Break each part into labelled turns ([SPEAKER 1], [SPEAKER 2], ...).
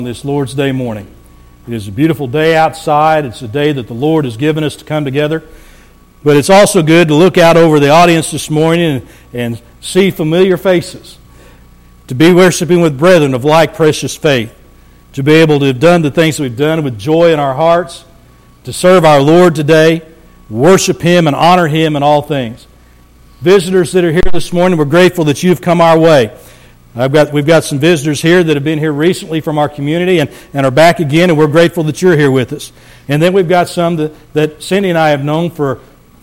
[SPEAKER 1] This Lord's Day morning. It is a beautiful day outside. It's a day that the Lord has given us to come together. But it's also good to look out over the audience this morning and see familiar faces. To be worshiping with brethren of like precious faith. To be able to have done the things we've done with joy in our hearts. To serve our Lord today. Worship Him and honor Him in all things. Visitors that are here this morning, we're grateful that you've come our way. We've got some visitors here that have been here recently from our community and are back again, and we're grateful that you're here with us. And then we've got some that Cindy and I have known for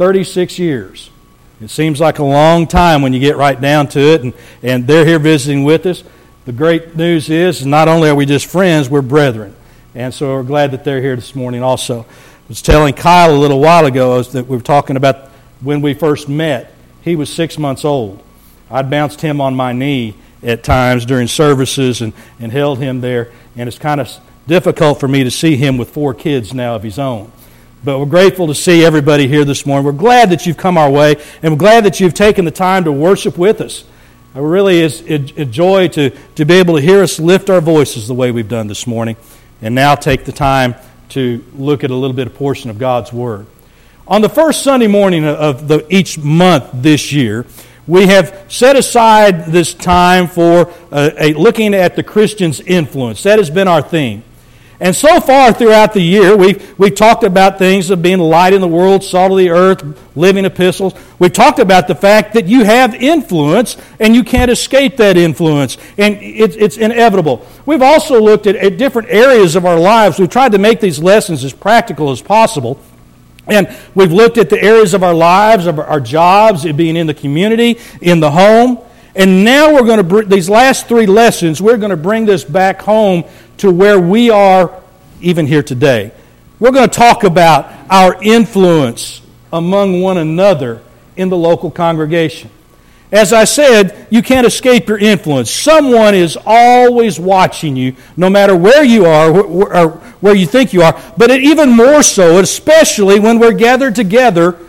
[SPEAKER 1] 36 years. It seems like a long time when you get right down to it, and they're here visiting with us. The great news is not only are we just friends, we're brethren. And so we're glad that they're here this morning also. I was telling Kyle a little while ago that we were talking about when we first met. He was 6 months old. I'd bounced him on my knee at times during services and held him there. And it's kind of difficult for me to see him with 4 kids now of his own. But we're grateful to see everybody here this morning. We're glad that you've come our way, and we're glad that you've taken the time to worship with us. It really is a joy to be able to hear us lift our voices the way we've done this morning, and now take the time to look at a little bit of portion of God's Word. On the first Sunday morning of each month this year, we have set aside this time for looking at the Christian's influence. That has been our theme. And so far throughout the year, we've talked about things of being light in the world, salt of the earth, living epistles. We've talked about the fact that you have influence and you can't escape that influence. And it's inevitable. We've also looked at different areas of our lives. We've tried to make these lessons as practical as possible. And we've looked at the areas of our lives, of our jobs, it being in the community, in the home. And now we're going to, these last 3 lessons, we're going to bring this back home to where we are even here today. We're going to talk about our influence among one another in the local congregation. As I said, you can't escape your influence. Someone is always watching you, no matter where you are or where you think you are, but even more so, especially when we're gathered together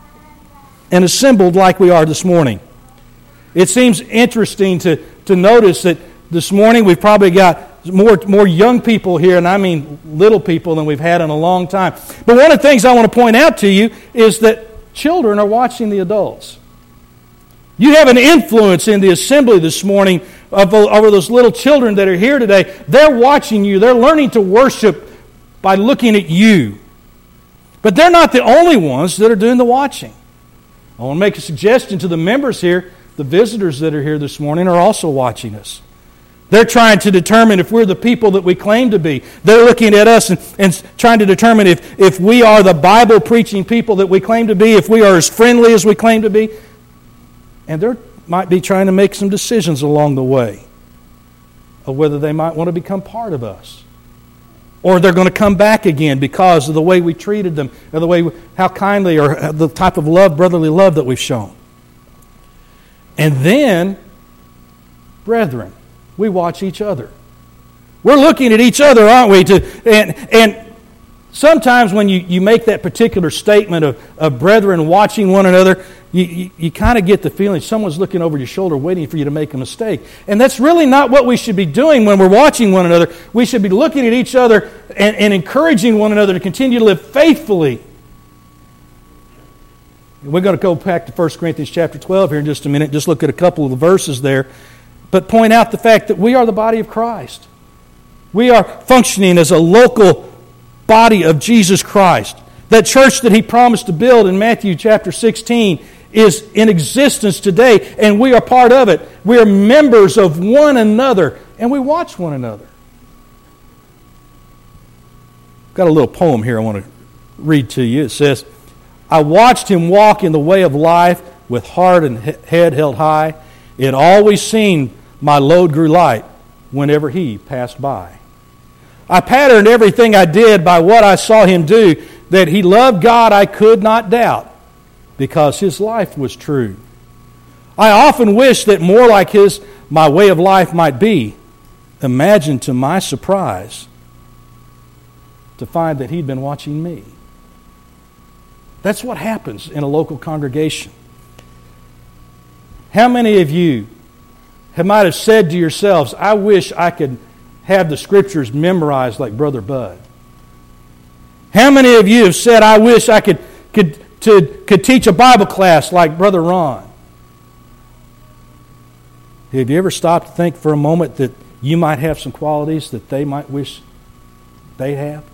[SPEAKER 1] and assembled like we are this morning. It seems interesting to notice that this morning we've probably got more young people here, and I mean little people, than we've had in a long time. But one of the things I want to point out to you is that children are watching the adults. You have an influence in the assembly this morning over those little children that are here today. They're watching you. They're learning to worship by looking at you. But they're not the only ones that are doing the watching. I want to make a suggestion to the members here. The visitors that are here this morning are also watching us. They're trying to determine if we're the people that we claim to be. They're looking at us and trying to determine if we are the Bible-preaching people that we claim to be, if we are as friendly as we claim to be. And they might be trying to make some decisions along the way of whether they might want to become part of us. Or they're going to come back again because of the way we treated them, or the way, how kindly, or the type of love, brotherly love that we've shown. And then, brethren, we watch each other. We're looking at each other, aren't we? And sometimes when you make that particular statement of brethren watching one another, you kind of get the feeling someone's looking over your shoulder waiting for you to make a mistake. And that's really not what we should be doing when we're watching one another. We should be looking at each other and encouraging one another to continue to live faithfully. We're going to go back to 1 Corinthians chapter 12 here in just a minute, just look at a couple of the verses there, but point out the fact that we are the body of Christ. We are functioning as a local body of Jesus Christ. That church that He promised to build in Matthew chapter 16 is in existence today, and we are part of it. We are members of one another, and we watch one another. I've got a little poem here I want to read to you. It says, I watched him walk in the way of life with heart and head held high. It always seemed my load grew light whenever he passed by. I patterned everything I did by what I saw him do. That he loved God I could not doubt, because his life was true. I often wish that more like my way of life might be. Imagine to my surprise to find that he'd been watching me. That's what happens in a local congregation. How many of you might have said to yourselves, I wish I could have the Scriptures memorized like Brother Bud? How many of you have said, I wish I could teach a Bible class like Brother Ron? Have you ever stopped to think for a moment that you might have some qualities that they might wish they have?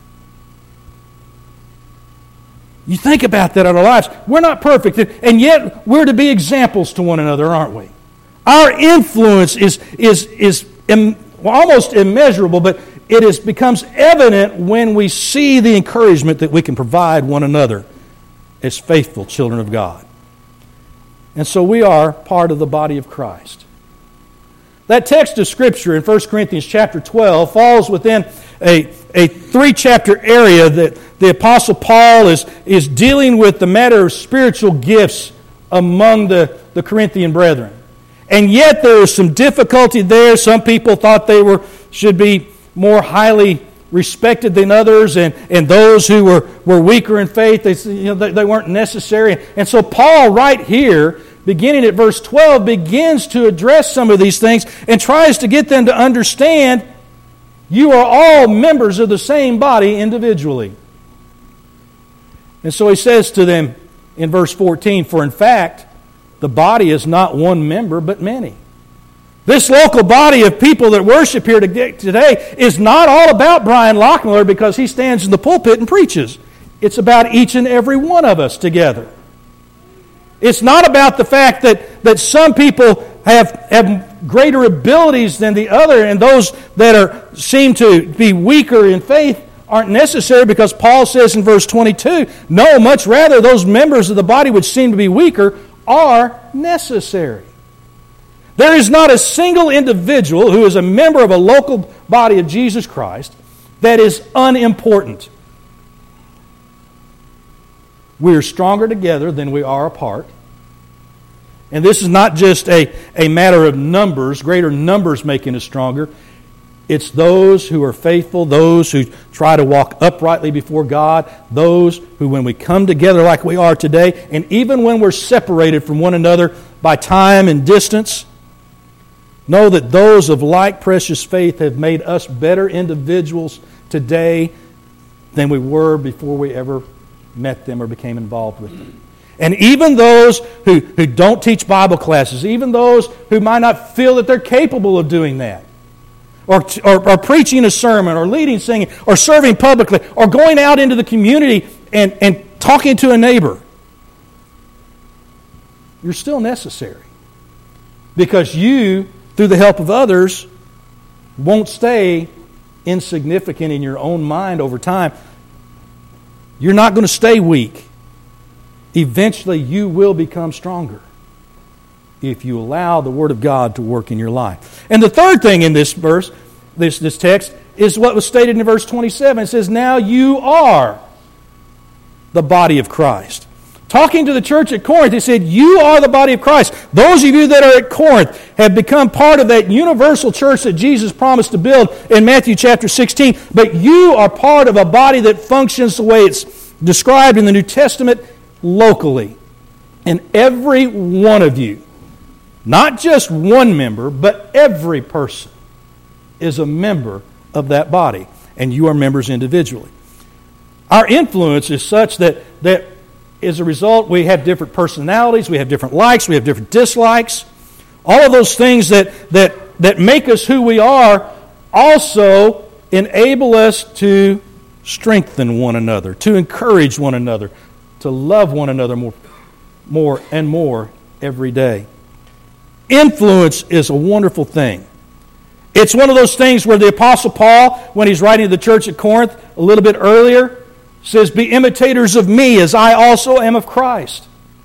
[SPEAKER 1] You think about that in our lives. We're not perfect, and yet we're to be examples to one another, aren't we? Our influence is almost immeasurable, but it becomes evident when we see the encouragement that we can provide one another as faithful children of God. And so we are part of the body of Christ. That text of Scripture in 1 Corinthians chapter 12 falls within a three-chapter area that the Apostle Paul is dealing with the matter of spiritual gifts among the Corinthian brethren. And yet there is some difficulty there. Some people thought they should be more highly respected than others, and those who were weaker in faith, they weren't necessary. And so Paul right here, beginning at verse 12, begins to address some of these things and tries to get them to understand you are all members of the same body individually. And so he says to them in verse 14, for in fact, the body is not one member, but many. This local body of people that worship here today is not all about Brian Lockmiller because he stands in the pulpit and preaches. It's about each and every one of us together. It's not about the fact that some people have greater abilities than the other, and those that seem to be weaker in faith aren't necessary, because Paul says in verse 22, no, much rather those members of the body which seem to be weaker are necessary. There is not a single individual who is a member of a local body of Jesus Christ that is unimportant. We are stronger together than we are apart. And this is not just a matter of numbers, greater numbers making us stronger. It's those who are faithful, those who try to walk uprightly before God, those who, when we come together like we are today, and even when we're separated from one another by time and distance, know that those of like precious faith have made us better individuals today than we were before we ever met them or became involved with them. And even those who don't teach Bible classes, even those who might not feel that they're capable of doing that, or preaching a sermon, or leading singing, or serving publicly, or going out into the community and talking to a neighbor, you're still necessary. Because you, through the help of others, won't stay insignificant in your own mind over time. You're not going to stay weak. Eventually you will become stronger if you allow the Word of God to work in your life. And the third thing in this verse, this text, is what was stated in verse 27. It says, now you are the body of Christ. Talking to the church at Corinth, he said, you are the body of Christ. Those of you that are at Corinth have become part of that universal church that Jesus promised to build in Matthew chapter 16. But you are part of a body that functions the way it's described in the New Testament locally. And every one of you, not just one member, but every person is a member of that body. And you are members individually. Our influence is such that as a result, we have different personalities, we have different likes, we have different dislikes. All of those things that make us who we are also enable us to strengthen one another, to encourage one another, to love one another more and more every day. Influence is a wonderful thing. It's one of those things where the Apostle Paul, when he's writing to the church at Corinth a little bit earlier, says, be imitators of me as I also am of Christ.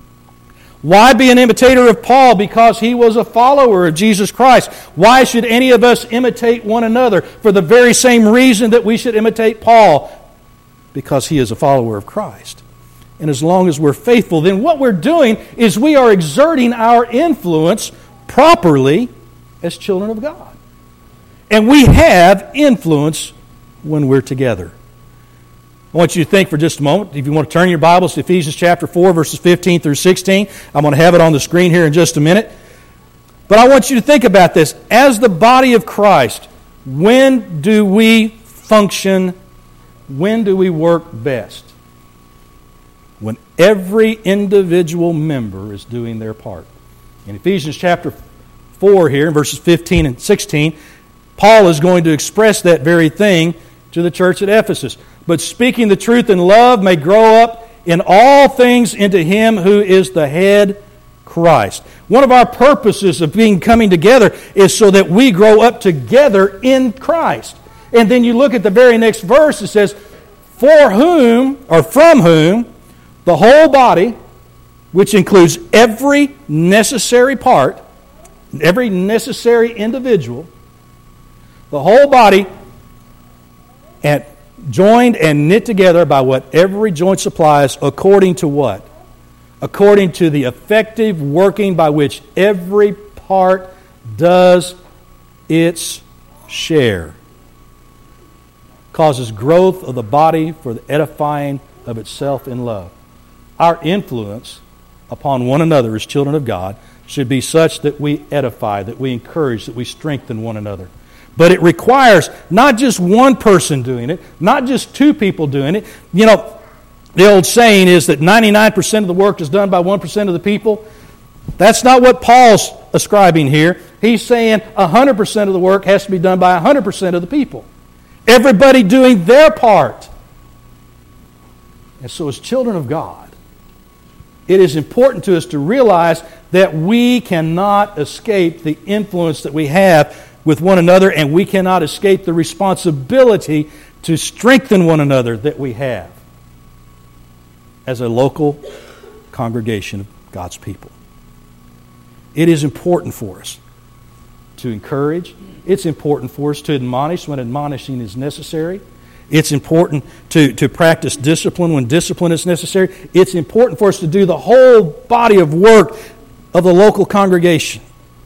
[SPEAKER 1] Why be an imitator of Paul? Because he was a follower of Jesus Christ. Why should any of us imitate one another? For the very same reason that we should imitate Paul. Because he is a follower of Christ. And as long as we're faithful, then what we're doing is we are exerting our influence properly as children of God. And we have influence when we're together. I want you to think for just a moment. If you want to turn your Bibles to Ephesians chapter 4, verses 15 through 16. I'm going to have it on the screen here in just a minute. But I want you to think about this. As the body of Christ, When do we function? When do we work best? When every individual member is doing their part. In Ephesians chapter 4 here, in verses 15 and 16, Paul is going to express that very thing to the church at Ephesus. But speaking the truth in love may grow up in all things into Him who is the head, Christ. One of our purposes of coming together is so that we grow up together in Christ. And then you look at the very next verse, it says, for whom, or from whom, the whole body, which includes every necessary part, every necessary individual, the whole body, and joined and knit together by what every joint supplies, according to what? According to the effective working by which every part does its share, causes growth of the body for the edifying of itself in love. Our influence upon one another as children of God should be such that we edify, that we encourage, that we strengthen one another. But it requires not just one person doing it, not just two people doing it. You know, the old saying is that 99% of the work is done by 1% of the people. That's not what Paul's ascribing here. He's saying 100% of the work has to be done by 100% of the people. Everybody doing their part. And so as children of God, it is important to us to realize that we cannot escape the influence that we have with one another, and we cannot escape the responsibility to strengthen one another that we have as a local congregation of God's people. It is important for us to encourage. It's important for us to admonish when admonishing is necessary. It's important to practice discipline when discipline is necessary. It's important for us to do the whole body of work of the local congregation.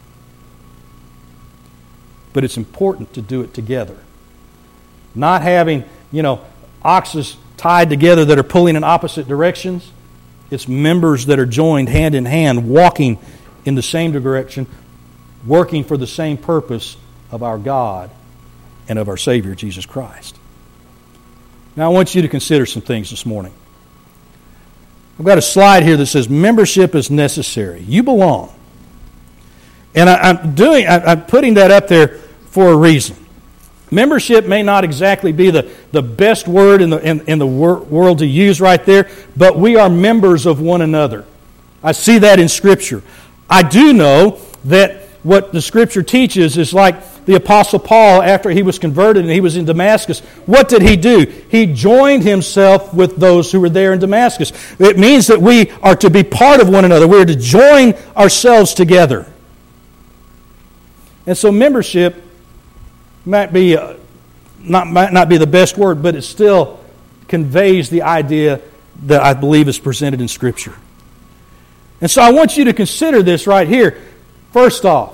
[SPEAKER 1] But it's important to do it together. Not having, oxes tied together that are pulling in opposite directions. It's members that are joined hand in hand, walking in the same direction, working for the same purpose of our God and of our Savior, Jesus Christ. Now I want you to consider some things this morning. I've got a slide here that says membership is necessary. You belong. And I'm putting that up there for a reason. Membership may not exactly be the best word in the world to use right there, but we are members of one another. I see that in Scripture. I do know that what the Scripture teaches is like the Apostle Paul, after he was converted and he was in Damascus. What did he do? He joined himself with those who were there in Damascus. It means that we are to be part of one another. We are to join ourselves together. And so membership might not be the best word, but it still conveys the idea that I believe is presented in Scripture. And so I want you to consider this right here. First off,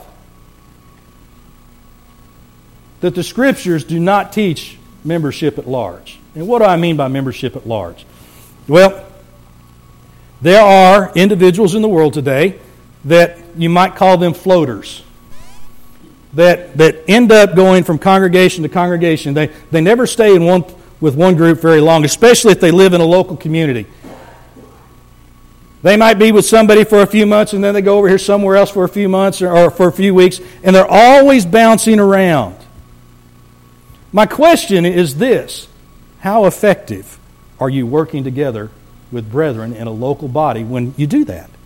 [SPEAKER 1] that the Scriptures do not teach membership at large. And what do I mean by membership at large? Well, there are individuals in the world today that you might call them floaters, that end up going from congregation to congregation. They never stay with one group very long, especially if they live in a local community. They might be with somebody for a few months and then they go over here somewhere else for a few months or for a few weeks, and they're always bouncing around. My question is this: how effective are you working together with brethren in a local body when you do that?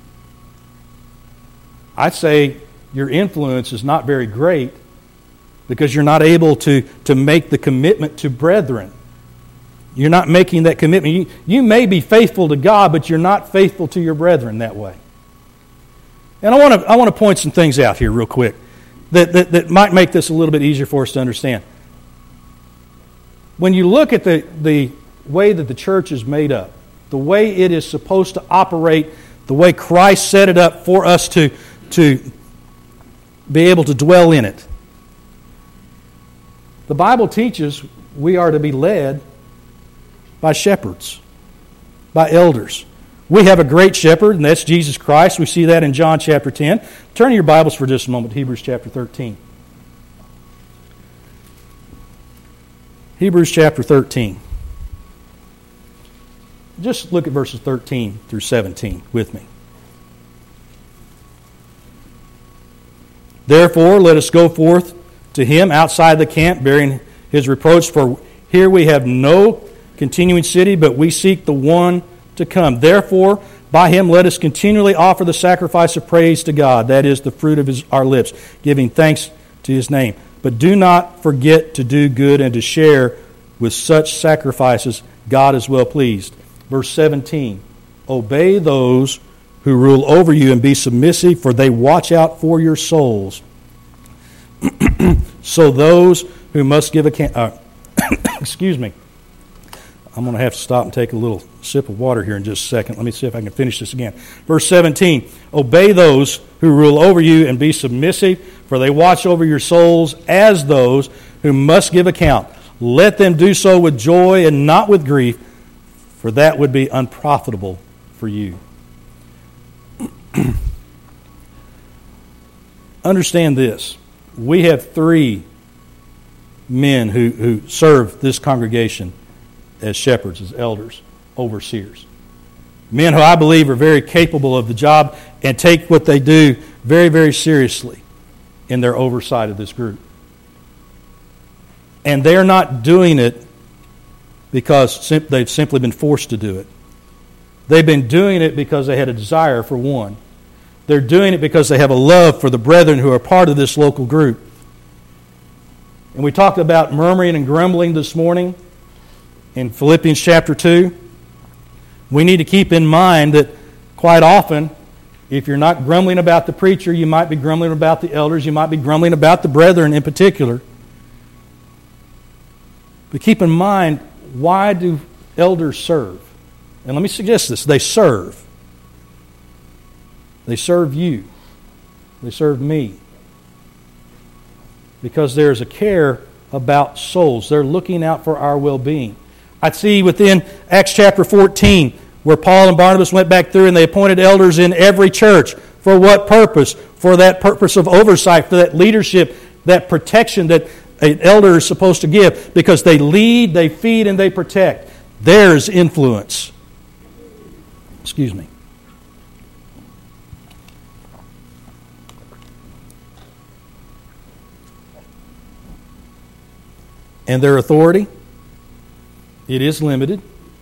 [SPEAKER 1] I'd say your influence is not very great because you're not able to make the commitment to brethren. You're not making that commitment. You may be faithful to God, but you're not faithful to your brethren that way. And I want to point some things out here real quick that might make this a little bit easier for us to understand. When you look at the way that the church is made up, the way it is supposed to operate, the way Christ set it up for us to be able to dwell in it, the Bible teaches we are to be led by shepherds, by elders. We have a great shepherd, and that's Jesus Christ. We see that in John chapter 10. Turn to your Bibles for just a moment, Hebrews chapter 13. Hebrews chapter 13. Just look at verses 13 through 17 with me. Therefore, let us go forth to him outside the camp, bearing his reproach. For here we have no continuing city, but we seek the one to come. Therefore, by him let us continually offer the sacrifice of praise to God, that is, the fruit of our lips, giving thanks to his name. But do not forget to do good and to share with such sacrifices. God is well pleased. Verse 17, obey those who rule over you and be submissive, for they watch out for your souls. So those who must give account... excuse me. I'm going to have to stop and take a little sip of water here in just a second. Let me see if I can finish this again. Verse 17, obey those who rule over you and be submissive, for they watch over your souls as those who must give account. Let them do so with joy and not with grief, for that would be unprofitable for you. Understand this. We have 3 men who serve this congregation as shepherds, as elders, overseers. Men who I believe are very capable of the job and take what they do very, very seriously in their oversight of this group. And they're not doing it because they've simply been forced to do it. They've been doing it because they had a desire for one. They're doing it because they have a love for the brethren who are part of this local group. And we talked about murmuring and grumbling this morning in Philippians chapter 2. We need to keep in mind that quite often, if you're not grumbling about the preacher, you might be grumbling about the elders, you might be grumbling about the brethren in particular. But keep in mind, why do elders serve? And let me suggest this. They serve. They serve you. They serve me. Because there's a care about souls. They're looking out for our well-being. I see within Acts chapter 14 where Paul and Barnabas went back through and they appointed elders in every church. For what purpose? For that purpose of oversight, for that leadership, that protection that an elder is supposed to give. Because they lead, they feed, and they protect. There's influence. Excuse me. And their authority, it is limited.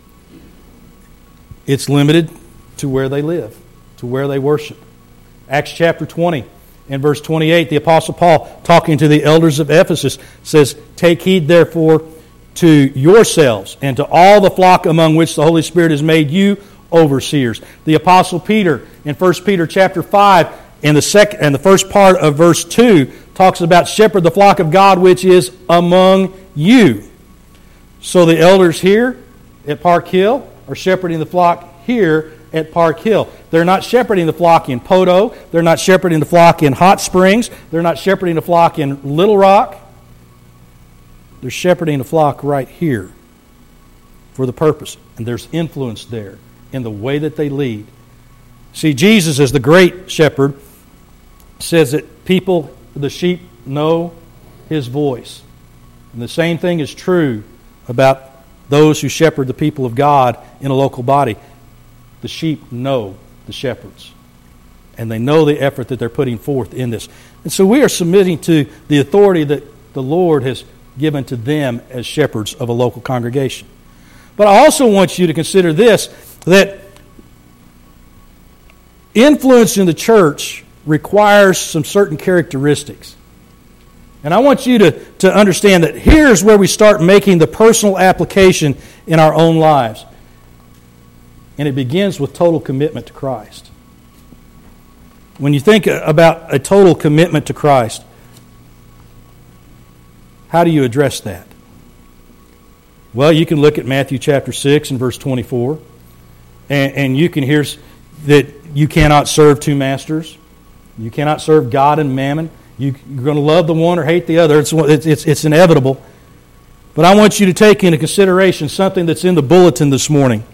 [SPEAKER 1] It's limited to where they live, to where they worship. Acts chapter 20 and verse 28, the Apostle Paul, talking to the elders of Ephesus, says, take heed therefore to yourselves and to all the flock among which the Holy Spirit has made you overseers. The Apostle Peter in 1 Peter chapter 5 and the first part of verse 2 talks about shepherd the flock of God which is among you. So the elders here at Park Hill are shepherding the flock here at Park Hill. They're not shepherding the flock in Poto. They're not shepherding the flock in Hot Springs. They're not shepherding the flock in Little Rock. They're shepherding the flock right here for the purpose. And there's influence there in the way that they lead. See, Jesus, as the great shepherd, says that people, the sheep, know His voice. And the same thing is true about those who shepherd the people of God in a local body. The sheep know the shepherds. And they know the effort that they're putting forth in this. And so we are submitting to the authority that the Lord has given to them as shepherds of a local congregation. But I also want you to consider this, that influence in the church requires some certain characteristics. And I want you to understand that here's where we start making the personal application in our own lives. And it begins with total commitment to Christ. When you think about a total commitment to Christ, how do you address that? Well, you can look at Matthew chapter 6 and verse 24, and you can hear that you cannot serve two masters. You cannot serve God and mammon. You're going to love the one or hate the other. It's inevitable. But I want you to take into consideration something that's in the bulletin this morning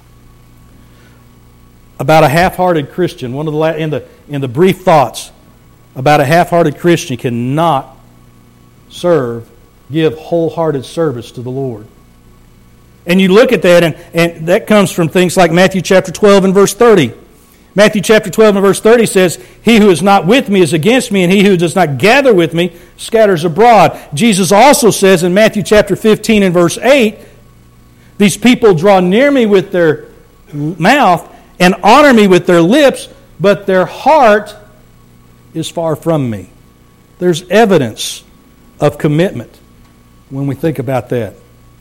[SPEAKER 1] about a half-hearted Christian. One of the in the brief thoughts about a half-hearted Christian cannot serve give wholehearted service to the Lord. And you look at that, and that comes from things like Matthew chapter 12 and verse 30. Matthew chapter 12 and verse 30 says, "He who is not with me is against me, and he who does not gather with me scatters abroad." Jesus also says in Matthew chapter 15 and verse 8, "These people draw near me with their mouth and honor me with their lips, but their heart is far from me." There's evidence of commitment when we think about that.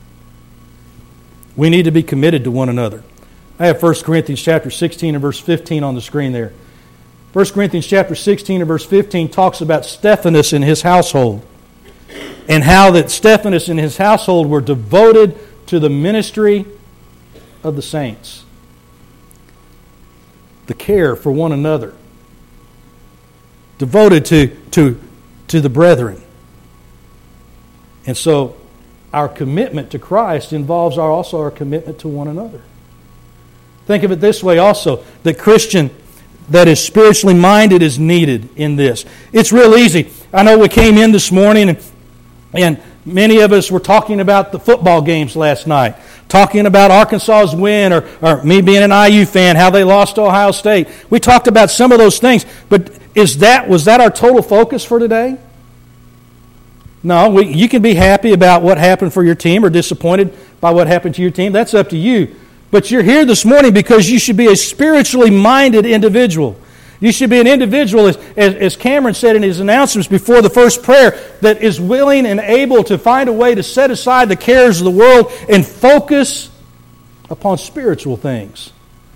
[SPEAKER 1] We need to be committed to one another. I have 1 Corinthians chapter 16 and verse 15 on the screen there. 1 Corinthians chapter 16 and verse 15 talks about Stephanas and his household, and how that Stephanas and his household were devoted to the ministry of the saints. The care for one another. Devoted to the brethren. And so our commitment to Christ involves also our commitment to one another. Think of it this way also. The Christian that is spiritually minded is needed in this. It's real easy. I know we came in this morning and many of us were talking about the football games last night. Talking about Arkansas's win or me being an IU fan, how they lost to Ohio State. We talked about some of those things. But was that our total focus for today? No, you can be happy about what happened for your team or disappointed by what happened to your team. That's up to you. But you're here this morning because you should be a spiritually minded individual. You should be an individual, as Cameron said in his announcements before the first prayer, that is willing and able to find a way to set aside the cares of the world and focus upon spiritual things.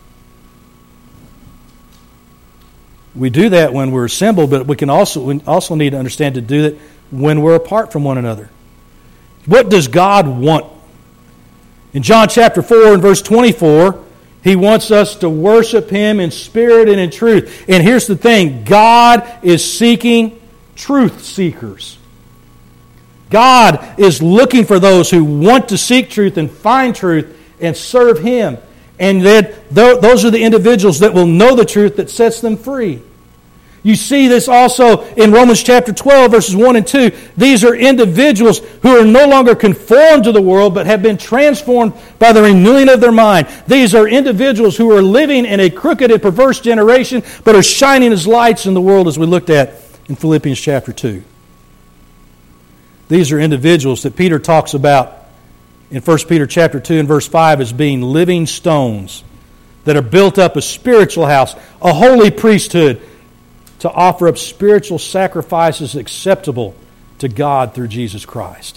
[SPEAKER 1] We do that when we're assembled, but we also need to understand to do that when we're apart from one another. What does God want? In John chapter 4 and verse 24, He wants us to worship Him in spirit and in truth. And here's the thing, God is seeking truth seekers. God is looking for those who want to seek truth and find truth and serve Him. And then those are the individuals that will know the truth that sets them free. You see this also in Romans chapter 12, verses 1 and 2. These are individuals who are no longer conformed to the world, but have been transformed by the renewing of their mind. These are individuals who are living in a crooked and perverse generation, but are shining as lights in the world, as we looked at in Philippians chapter 2. These are individuals that Peter talks about in 1 Peter chapter 2 and verse 5 as being living stones that are built up a spiritual house, a holy priesthood, to offer up spiritual sacrifices acceptable to God through Jesus Christ.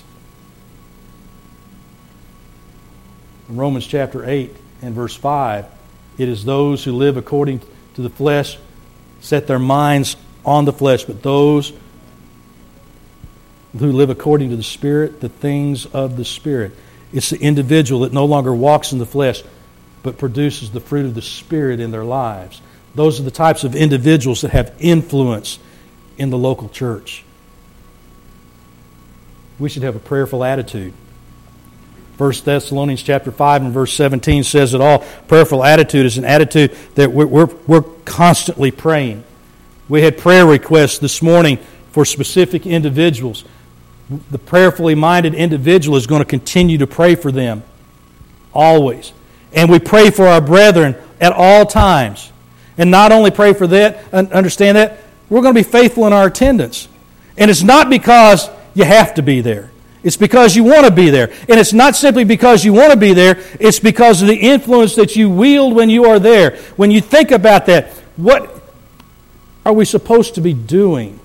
[SPEAKER 1] In Romans chapter 8 and verse 5, it is those who live according to the flesh set their minds on the flesh, but those who live according to the Spirit, the things of the Spirit. It's the individual that no longer walks in the flesh, but produces the fruit of the Spirit in their lives. Those are the types of individuals that have influence in the local church. We should have a prayerful attitude. 1 Thessalonians chapter 5 and verse 17 says it all. Prayerful attitude is an attitude that we're constantly praying. We had prayer requests this morning for specific individuals. The prayerfully minded individual is going to continue to pray for them always. And we pray for our brethren at all times. And not only pray for that, understand that, we're going to be faithful in our attendance. And it's not because you have to be there. It's because you want to be there. And it's not simply because you want to be there, it's because of the influence that you wield when you are there. When you think about that, what are we supposed to be doing?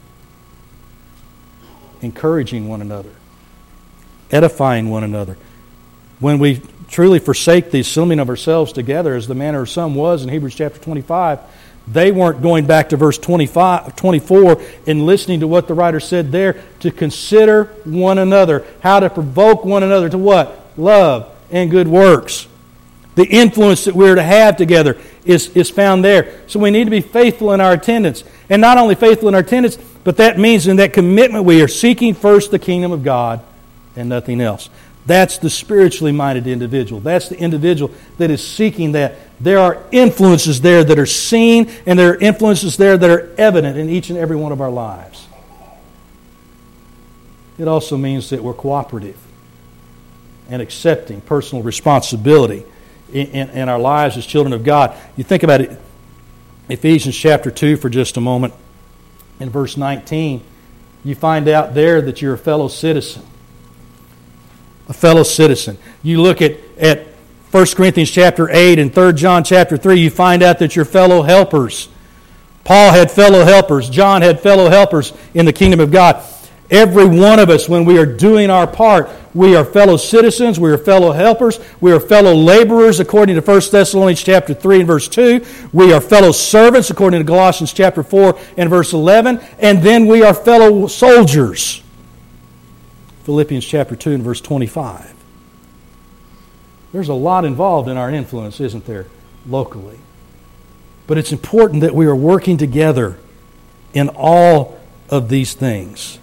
[SPEAKER 1] Encouraging one another. Edifying one another. When we truly forsake the assembling of ourselves together, as the manner of some was in Hebrews chapter 25, they weren't going back to verse 24 and listening to what the writer said there, to consider one another, how to provoke one another to what? Love and good works. The influence that we're to have together is found there. So we need to be faithful in our attendance. And not only faithful in our attendance, but that means in that commitment we are seeking first the kingdom of God and nothing else. That's the spiritually minded individual. That's the individual that is seeking that. There are influences there that are seen, and there are influences there that are evident in each and every one of our lives. it also means that we're cooperative and accepting personal responsibility in our lives as children of God. You think about it, Ephesians chapter 2 for just a moment. In verse 19, you find out there that you're a fellow citizen. A fellow citizen. You look at 1 Corinthians chapter 8 and 3 John chapter 3, you find out that you're fellow helpers. Paul had fellow helpers. John had fellow helpers in the kingdom of God. Every one of us, when we are doing our part, we are fellow citizens, we are fellow helpers, we are fellow laborers according to 1 Thessalonians chapter 3 and verse 2. We are fellow servants according to Colossians chapter 4 and verse 11. And then we are fellow soldiers. Philippians chapter 2 and verse 25. There's a lot involved in our influence, isn't there, locally? But it's important that we are working together in all of these things.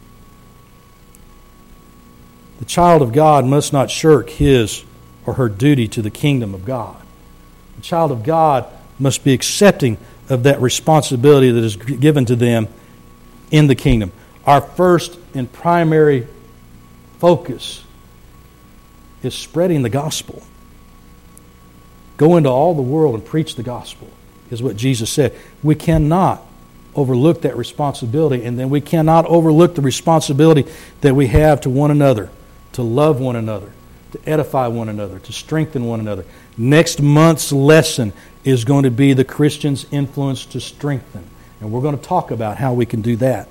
[SPEAKER 1] The child of God must not shirk his or her duty to the kingdom of God. The child of God must be accepting of that responsibility that is given to them in the kingdom. Our first and primary focus is spreading the gospel. Go into all the world and preach the gospel, is what Jesus said. We cannot overlook that responsibility, and then we cannot overlook the responsibility that we have to one another, to love one another, to edify one another, to strengthen one another. Next month's lesson is going to be the Christian's influence to strengthen, and we're going to talk about how we can do that.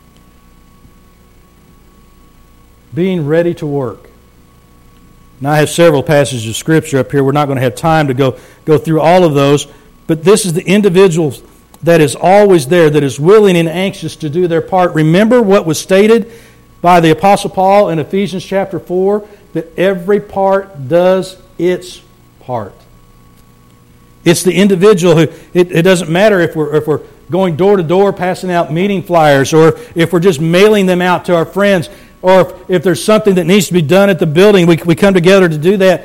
[SPEAKER 1] Being ready to work. Now, I have several passages of Scripture up here. We're not going to have time to go through all of those, but this is the individual that is always there, that is willing and anxious to do their part. Remember what was stated by the Apostle Paul in Ephesians chapter 4, that every part does its part. It's the individual who, it doesn't matter if we're going door to door passing out meeting flyers, or if we're just mailing them out to our friends, or if there's something that needs to be done at the building, we come together to do that.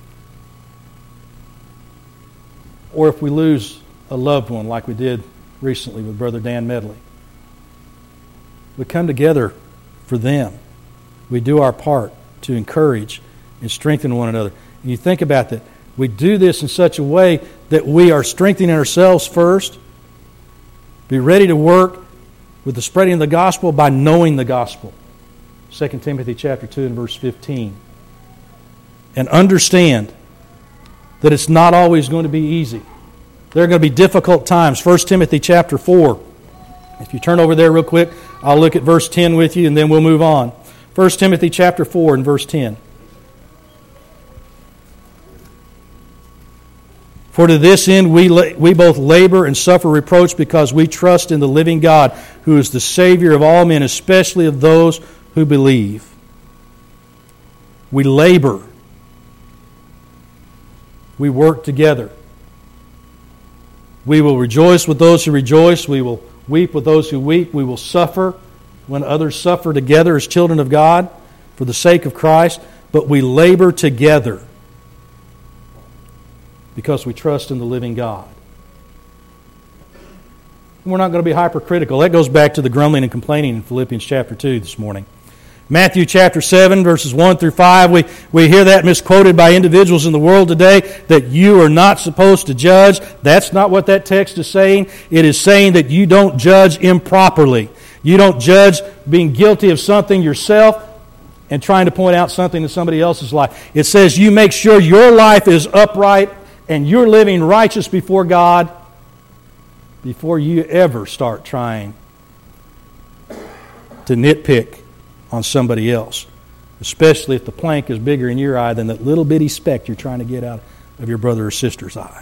[SPEAKER 1] Or if we lose a loved one like we did recently with Brother Dan Medley. We come together for them. We do our part to encourage and strengthen one another. And you think about that. We do this in such a way that we are strengthening ourselves first. Be ready to work with the spreading of the gospel by knowing the gospel. 2 Timothy chapter 2 and verse 15. And understand that it's not always going to be easy. There are going to be difficult times. 1 Timothy chapter 4. If you turn over there real quick, I'll look at verse 10 with you and then we'll move on. 1 Timothy chapter 4 and verse 10. For to this end we both labor and suffer reproach, because we trust in the living God, who is the Savior of all men, especially of those who believe. We labor. We work together. We will rejoice with those who rejoice. We will weep with those who weep. We will suffer when others suffer together as children of God for the sake of Christ. But we labor together because we trust in the living God. We're not going to be hypercritical. That goes back to the grumbling and complaining in Philippians chapter 2 this morning. Matthew chapter 7, verses 1 through 5, we hear that misquoted by individuals in the world today, that you are not supposed to judge. That's not what that text is saying. It is saying that you don't judge improperly. You don't judge being guilty of something yourself and trying to point out something in somebody else's life. It says you make sure your life is upright and you're living righteous before God before you ever start trying to nitpick on somebody else, especially if the plank is bigger in your eye than that little bitty speck you're trying to get out of your brother or sister's eye.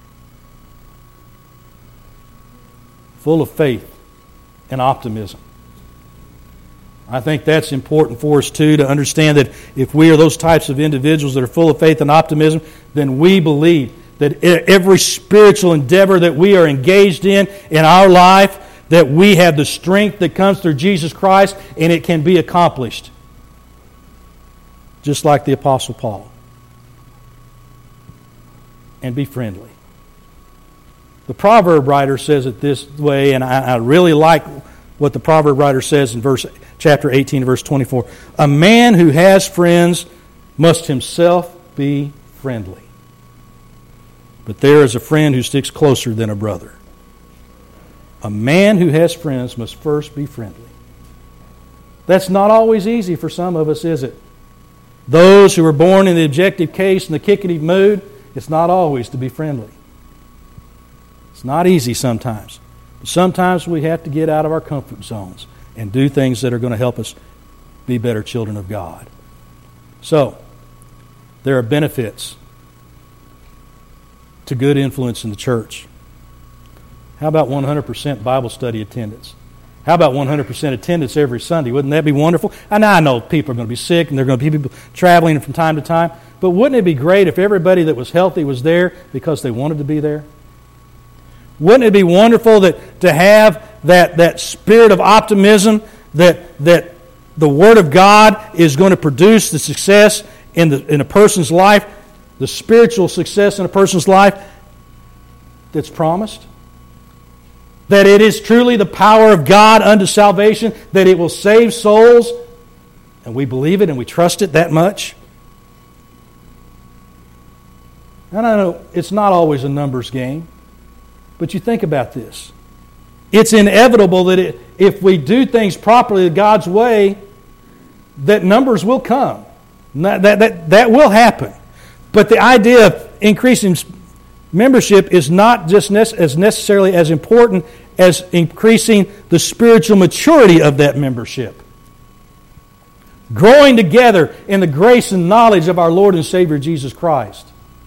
[SPEAKER 1] Full of faith and optimism. I think that's important for us too, to understand that if we are those types of individuals that are full of faith and optimism, then we believe that every spiritual endeavor that we are engaged in our life, that we have the strength that comes through Jesus Christ, and it can be accomplished. Just like the Apostle Paul. And be friendly. The proverb writer says it this way, and I really like what the proverb writer says in chapter 18, verse 24. A man who has friends must himself be friendly. But there is a friend who sticks closer than a brother. A man who has friends must first be friendly. That's not always easy for some of us, is it? Those who are born in the objective case and the kickity mood, it's not always to be friendly. It's not easy sometimes. But sometimes we have to get out of our comfort zones and do things that are going to help us be better children of God. So, there are benefits to good influence in the church. How about 100% Bible study attendance? How about 100% attendance every Sunday? Wouldn't that be wonderful? And I know people are going to be sick and there are going to be people traveling from time to time, but wouldn't it be great if everybody that was healthy was there because they wanted to be there? Wouldn't it be wonderful to have that spirit of optimism that the Word of God is going to produce the success in a person's life, the spiritual success in a person's life that's promised? That it is truly the power of God unto salvation, that it will save souls, and we believe it and we trust it that much? And I know it's not always a numbers game, but you think about this. It's inevitable that if we do things properly God's way, that numbers will come. That will happen. But the idea of increasing membership is not just as necessarily as important as increasing the spiritual maturity of that membership. Growing together in the grace and knowledge of our Lord and Savior Jesus Christ.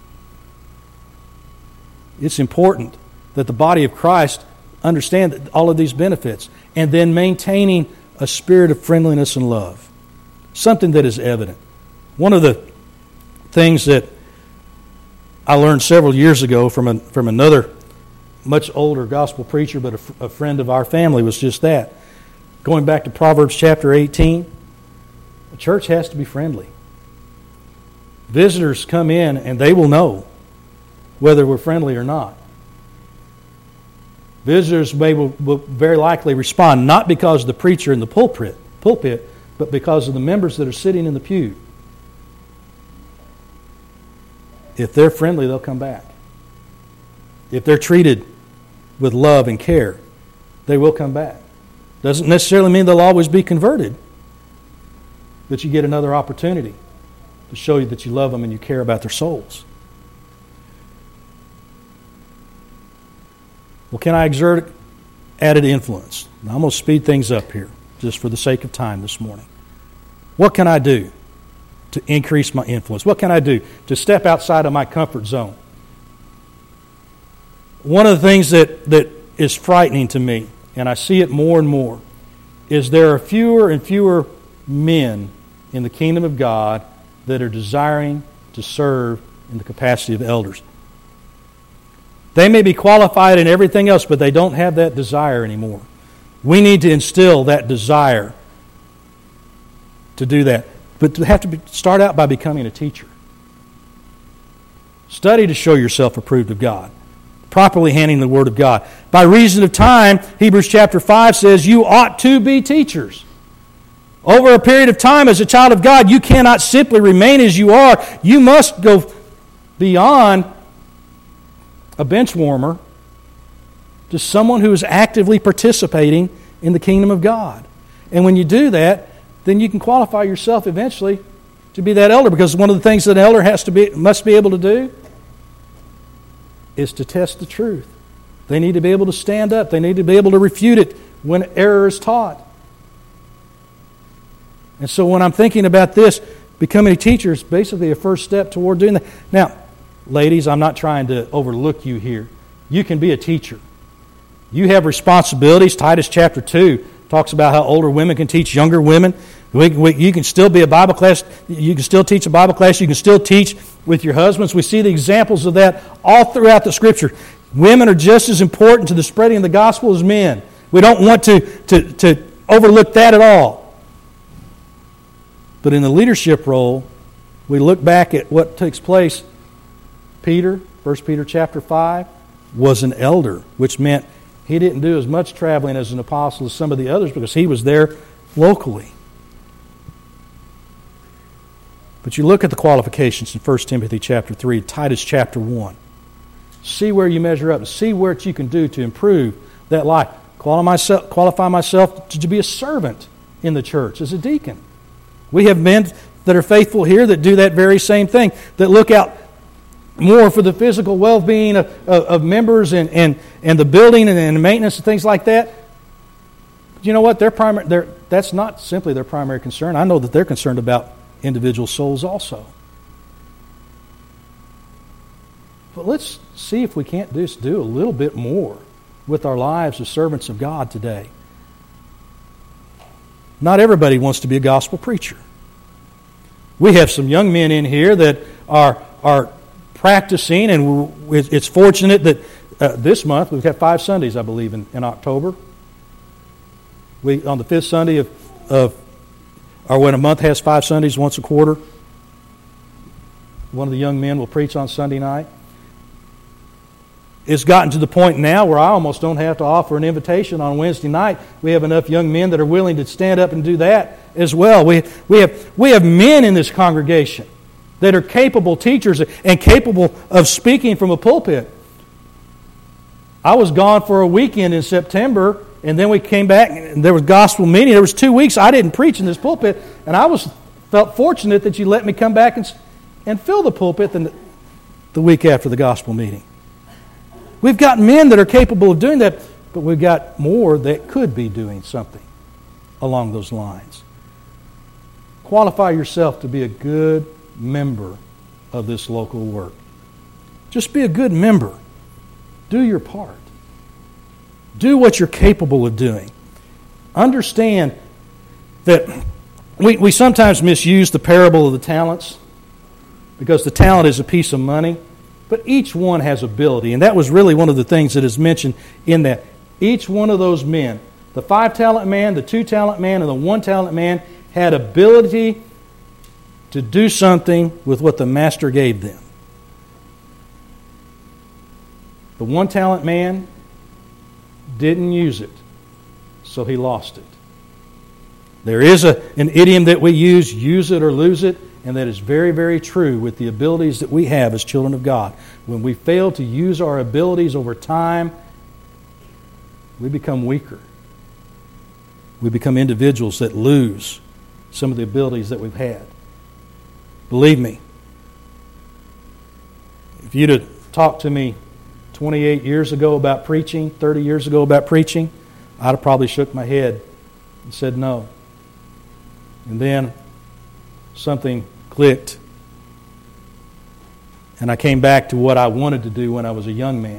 [SPEAKER 1] It's important that the body of Christ understand all of these benefits, and then maintaining a spirit of friendliness and love. Something that is evident. One of the things that I learned several years ago from another much older gospel preacher, but a friend of our family, was just that. Going back to Proverbs chapter 18, the church has to be friendly. Visitors come in and they will know whether we're friendly or not. Visitors will very likely respond, not because of the preacher in the pulpit, but because of the members that are sitting in the pew. If they're friendly, they'll come back. If they're treated with love and care, they will come back. Doesn't necessarily mean they'll always be converted, but you get another opportunity to show you that you love them and you care about their souls. Well, can I exert added influence? Now, I'm going to speed things up here just for the sake of time this morning. What can I do to increase my influence? What can I do to step outside of my comfort zone? One of the things that is frightening to me, and I see it more and more, is there are fewer and fewer men in the kingdom of God that are desiring to serve in the capacity of elders. They may be qualified in everything else, but they don't have that desire anymore. We need to instill that desire to do that. But to have to start out by becoming a teacher. Study to show yourself approved of God. Properly handling the Word of God. By reason of time, Hebrews chapter 5 says you ought to be teachers. Over a period of time as a child of God, you cannot simply remain as you are. You must go beyond a bench warmer to someone who is actively participating in the kingdom of God. And when you do that, then you can qualify yourself eventually to be that elder, because one of the things that an elder must be able to do is to test the truth. They need to be able to stand up. They need to be able to refute it when error is taught. And so when I'm thinking about this, becoming a teacher is basically a first step toward doing that. Now, ladies, I'm not trying to overlook you here. You can be a teacher. You have responsibilities. Titus chapter 2 talks about how older women can teach younger women. You can still be a Bible class. You can still teach a Bible class. You can still teach with your husbands. We see the examples of that all throughout the Scripture. Women are just as important to the spreading of the gospel as men. We don't want to overlook that at all. But in the leadership role, we look back at what takes place. Peter, 1 Peter chapter 5, was an elder, which meant He didn't do as much traveling as an apostle as some of the others because he was there locally. But you look at the qualifications in 1 Timothy chapter 3, Titus chapter 1. See where you measure up. See what you can do to improve that life. Qualify myself to be a servant in the church as a deacon. We have men that are faithful here that do that very same thing, that look out more for the physical well-being of members and the building and the maintenance and things like that. But you know what? That's not simply their primary concern. I know that they're concerned about individual souls also. But let's see if we can't just do a little bit more with our lives as servants of God today. Not everybody wants to be a gospel preacher. We have some young men in here that are practicing, and it's fortunate that this month we've had 5 Sundays, I believe, in October. On the 5th Sunday or when a month has 5 Sundays, once a quarter, one of the young men will preach on Sunday night. It's gotten to the point now where I almost don't have to offer an invitation on Wednesday night. We have enough young men that are willing to stand up and do that as well. We have men in this congregation that are capable teachers and capable of speaking from a pulpit. I was gone for a weekend in September, and then we came back, and there was gospel meeting. There was 2 weeks I didn't preach in this pulpit, and I felt fortunate that you let me come back and fill the pulpit the week after the gospel meeting. We've got men that are capable of doing that, but we've got more that could be doing something along those lines. Qualify yourself to be a good member of this local work. Just be a good member. Do your part. Do what you're capable of doing. Understand that we sometimes misuse the parable of the talents because the talent is a piece of money. But each one has ability, and that was really one of the things that is mentioned in that. Each one of those men, the 5-talent man, the 2-talent man, and the 1-talent man, had ability to do something with what the master gave them. The 1-talent man didn't use it, so he lost it. There is an idiom that we use it or lose it, and that is very, very true with the abilities that we have as children of God. When we fail to use our abilities over time, we become weaker. We become individuals that lose some of the abilities that we've had. Believe me, if you'd have talked to me 28 years ago about preaching, 30 years ago about preaching, I'd have probably shook my head and said no. And then something clicked, and I came back to what I wanted to do when I was a young man.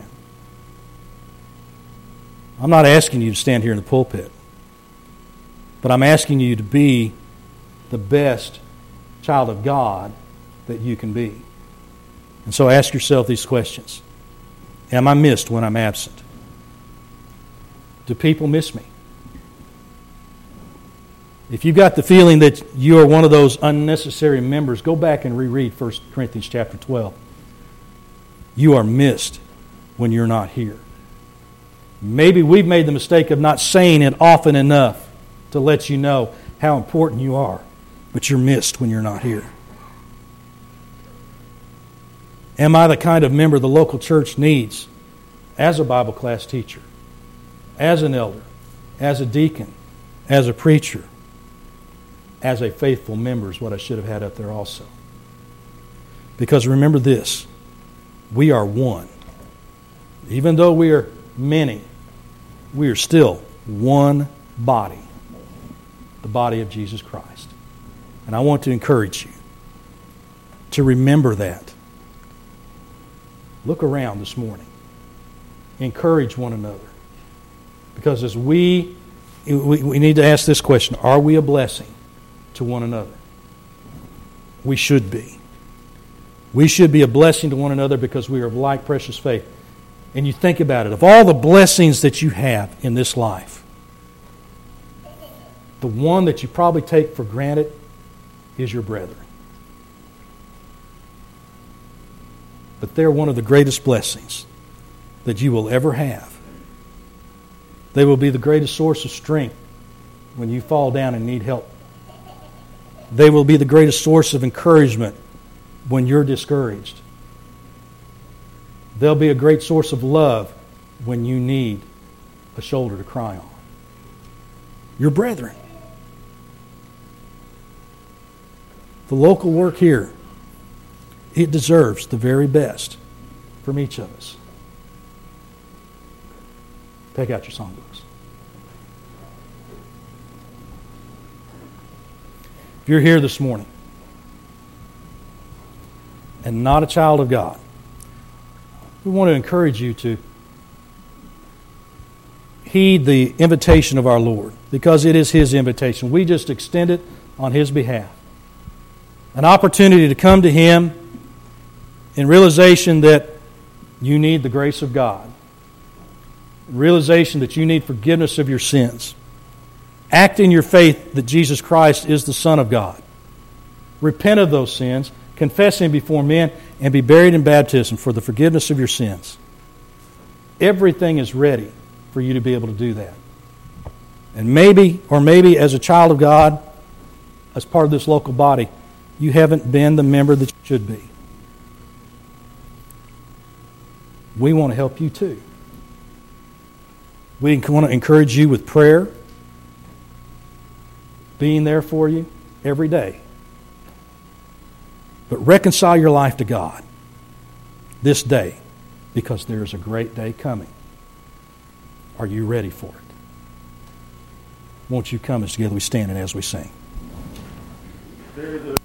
[SPEAKER 1] I'm not asking you to stand here in the pulpit, but I'm asking you to be the best child of God that you can be. And so ask yourself these questions. Am I missed when I'm absent? Do people miss me? If you've got the feeling that you are one of those unnecessary members, go back and reread 1 Corinthians chapter 12. You are missed when you're not here. Maybe we've made the mistake of not saying it often enough to let you know how important you are, but you're missed when you're not here. Am I the kind of member the local church needs as a Bible class teacher, as an elder, as a deacon, as a preacher? As a faithful member is what I should have had up there also. Because remember this, we are one. Even though we are many, we are still one body, the body of Jesus Christ. And I want to encourage you to remember that. Look around this morning. Encourage one another. Because as we need to ask this question, are we a blessing to one another? We should be. We should be a blessing to one another because we are of like precious faith. And you think about it, of all the blessings that you have in this life, the one that you probably take for granted is your brethren. But they're one of the greatest blessings that you will ever have. They will be the greatest source of strength when you fall down and need help. They will be the greatest source of encouragement when you're discouraged. They'll be a great source of love when you need a shoulder to cry on. Your brethren. The local work here, it deserves the very best from each of us. Take out your songbooks. If you're here this morning and not a child of God, we want to encourage you to heed the invitation of our Lord, because it is His invitation. We just extend it on His behalf. An opportunity to come to Him in realization that you need the grace of God. Realization that you need forgiveness of your sins. Act in your faith that Jesus Christ is the Son of God. Repent of those sins, confess Him before men, and be buried in baptism for the forgiveness of your sins. Everything is ready for you to be able to do that. And maybe as a child of God, as part of this local body, you haven't been the member that you should be. We want to help you too. We want to encourage you with prayer, being there for you every day. But reconcile your life to God this day, because there is a great day coming. Are you ready for it? Won't you come as together we stand and as we sing?